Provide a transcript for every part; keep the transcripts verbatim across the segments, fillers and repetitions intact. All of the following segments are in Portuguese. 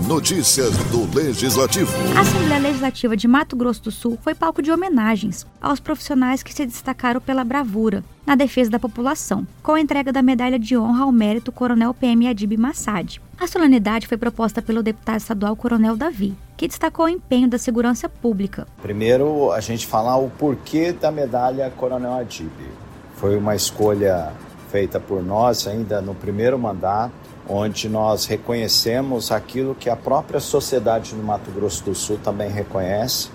Notícias do Legislativo. A Assembleia Legislativa de Mato Grosso do Sul foi palco de homenagens aos profissionais que se destacaram pela bravura na defesa da população, com a entrega da medalha de honra ao mérito Coronel P M Adib Massad. A solenidade foi proposta pelo deputado estadual Coronel Davi, que destacou o empenho da segurança pública. Primeiro, a gente falar o porquê da medalha Coronel Adib. Foi uma escolha feita por nós ainda no primeiro mandato, onde nós reconhecemos aquilo que a própria sociedade no Mato Grosso do Sul também reconhece,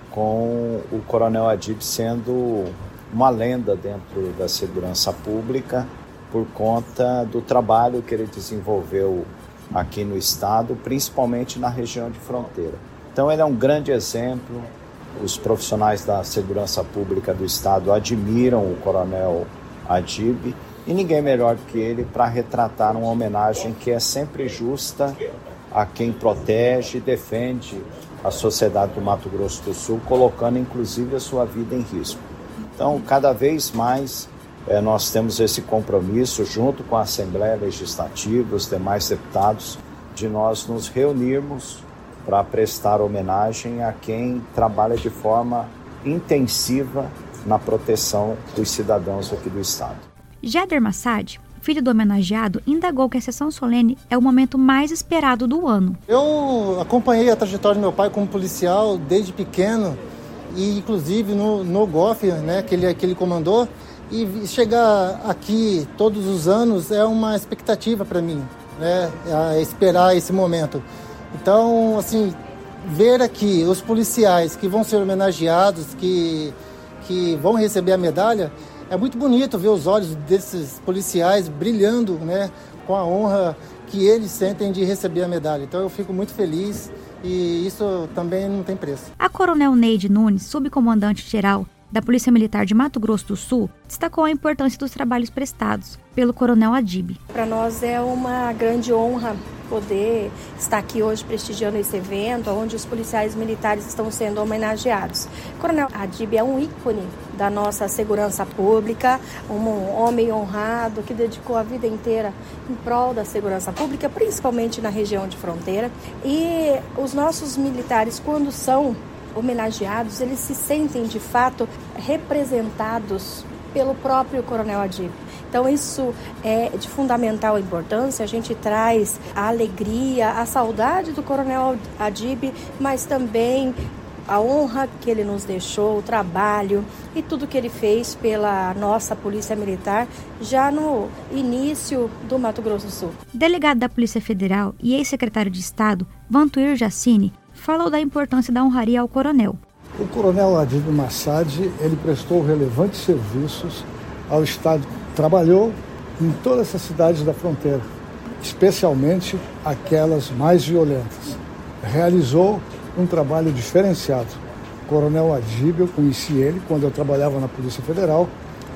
com o Coronel Adib sendo uma lenda dentro da segurança pública por conta do trabalho que ele desenvolveu aqui no estado, principalmente na região de fronteira. Então ele é um grande exemplo, os profissionais da segurança pública do estado admiram o Coronel Adib, e ninguém melhor do que ele para retratar uma homenagem que é sempre justa a quem protege e defende a sociedade do Mato Grosso do Sul, colocando inclusive a sua vida em risco. Então, cada vez mais eh, nós temos esse compromisso, junto com a Assembleia Legislativa, os demais deputados, de nós nos reunirmos para prestar homenagem a quem trabalha de forma intensiva na proteção dos cidadãos aqui do estado. Jader Massad, filho do homenageado, indagou que a sessão solene é o momento mais esperado do ano. Eu acompanhei a trajetória do meu pai como policial desde pequeno, e inclusive no, no G O F, né, que, ele, que ele comandou, e chegar aqui todos os anos é uma expectativa para mim, né, a esperar esse momento. Então, assim, ver aqui os policiais que vão ser homenageados, que, que vão receber a medalha, é muito bonito ver os olhos desses policiais brilhando, né, com a honra que eles sentem de receber a medalha. Então eu fico muito feliz e isso também não tem preço. A Coronel Neide Nunes, subcomandante-geral da Polícia Militar de Mato Grosso do Sul, destacou a importância dos trabalhos prestados pelo Coronel Adib. Para nós é uma grande honra poder estar aqui hoje prestigiando esse evento, onde os policiais militares estão sendo homenageados. O Coronel Adib é um ícone da nossa segurança pública, um homem honrado que dedicou a vida inteira em prol da segurança pública, principalmente na região de fronteira. E os nossos militares, quando são homenageados, eles se sentem de fato representados pelo próprio Coronel Adib. Então isso é de fundamental importância, a gente traz a alegria, a saudade do Coronel Adib, mas também a honra que ele nos deixou, o trabalho e tudo que ele fez pela nossa Polícia Militar já no início do Mato Grosso do Sul. Delegado da Polícia Federal e ex-secretário de Estado, Vantuir Jacini, falou da importância da honraria ao coronel. O Coronel Adib Massad, ele prestou relevantes serviços ao Estado. Trabalhou em todas as cidades da fronteira, especialmente aquelas mais violentas. Realizou um trabalho diferenciado. O Coronel Adib, eu conheci ele quando eu trabalhava na Polícia Federal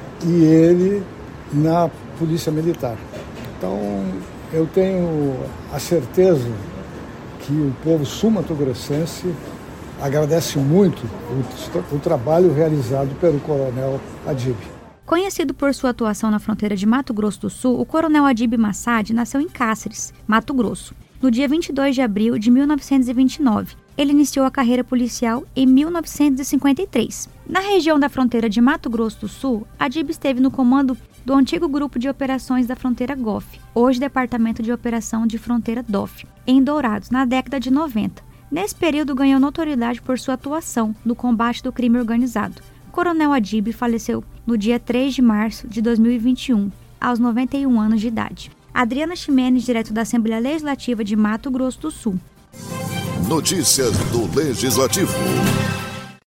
e ele na Polícia Militar. Então, eu tenho a certeza que o povo sul-mato-grossense agradece muito o, o trabalho realizado pelo Coronel Adib. Conhecido por sua atuação na fronteira de Mato Grosso do Sul, o Coronel Adib Massad nasceu em Cáceres, Mato Grosso, no dia vinte e dois de abril de mil novecentos e vinte e nove. Ele iniciou a carreira policial em mil novecentos e cinquenta e três. Na região da fronteira de Mato Grosso do Sul, Adib esteve no comando do antigo Grupo de Operações da Fronteira G O F, hoje Departamento de Operação de Fronteira D O F, em Dourados, na década de noventa. Nesse período ganhou notoriedade por sua atuação no combate do crime organizado. O Coronel Adib faleceu no dia três de março de dois mil e vinte e um, aos noventa e um anos de idade. Adriana Ximenes, direto da Assembleia Legislativa de Mato Grosso do Sul. Notícias do Legislativo.